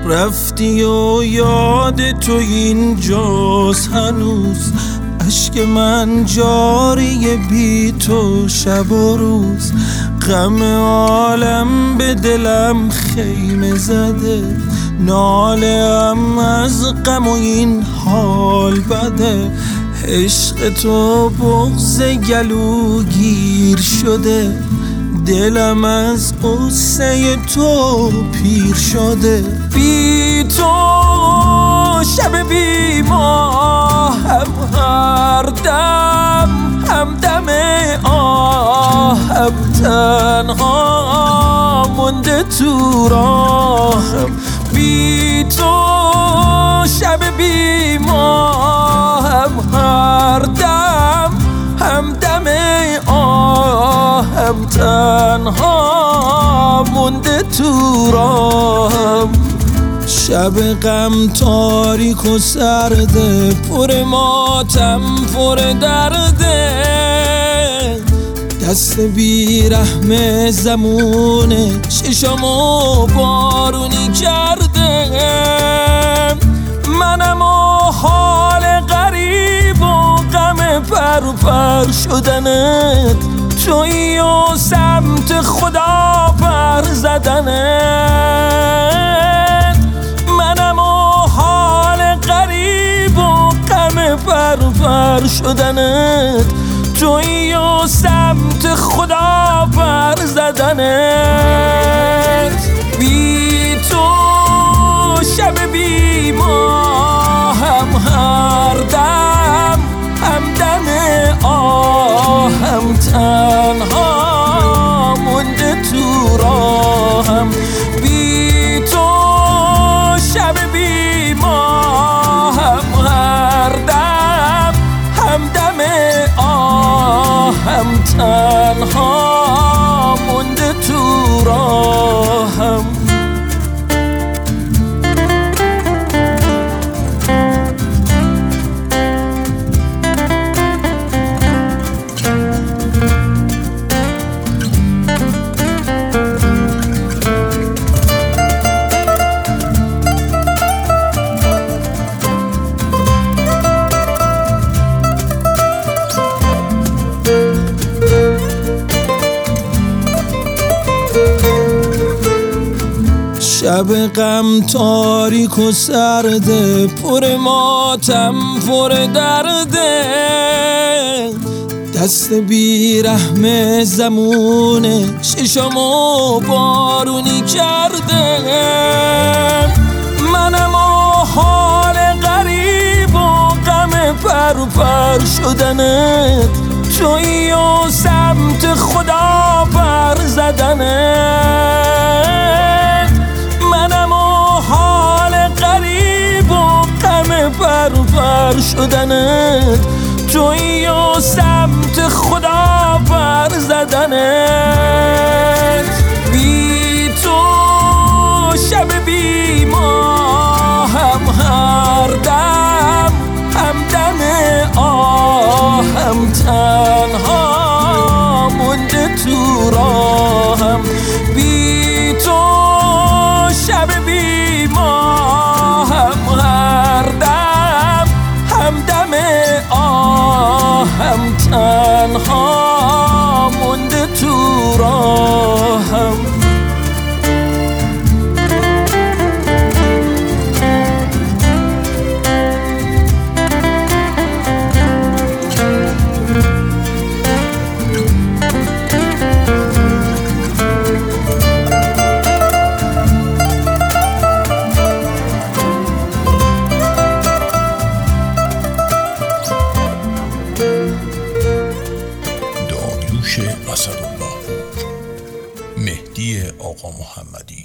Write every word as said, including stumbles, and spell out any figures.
رفتی و یاد تو اینجاست هنوز، اشک من جاری بی تو شب و روز. غم عالم به دلم خیمه زده، ناله‌ام از غم و این حال بده. عشق تو بغض گلوگیر شده، دلم از قصه تو پیر شده. بی تو شب بی ماه هم هر دم هم دم آهم، تنها مونده تو راهم. بی تو شب بی ماه هم هر دم هم دم آهم، تنها مونده تو راهم. شب غم تاریک و سرده، پر ماتم پر درده. دست بیرحم زمونه چشمو بارونی کرده. منم و حال غریب و غم پر پر شدنت، تویی و سمت خدا پر زدنت. منم و حال غریب و غم پر پر شدنت، تویی و سمت خدا پر زدنت. بی تو شب بی ماه هم هر دم هم دم آهم، تنها مونده تو راهم. بی تو شب بی ماه هم هر دم هم دم آهم، تنها مونده تو راهم. شب غم تاریک و سرده، پر ماتم پر درده. دست بیرحم زمونه چشمو بارونی کرده. منم و حال غریب و غم پر پر شدنت، تویی و سمت خدا پر زدنت. منم و حال غریب و غم پر پر شدنت، تویی و سمت خدا پر زدنت. بی تو شب بی ماه هم هر دم هم دم آهم، تنها مونده تو راهم. بی تو شب بی ماه هم هر دم هم دم آهم، تنها مونده تو راهم. داریوش اسدالله پور، مهدی آقا محمدی.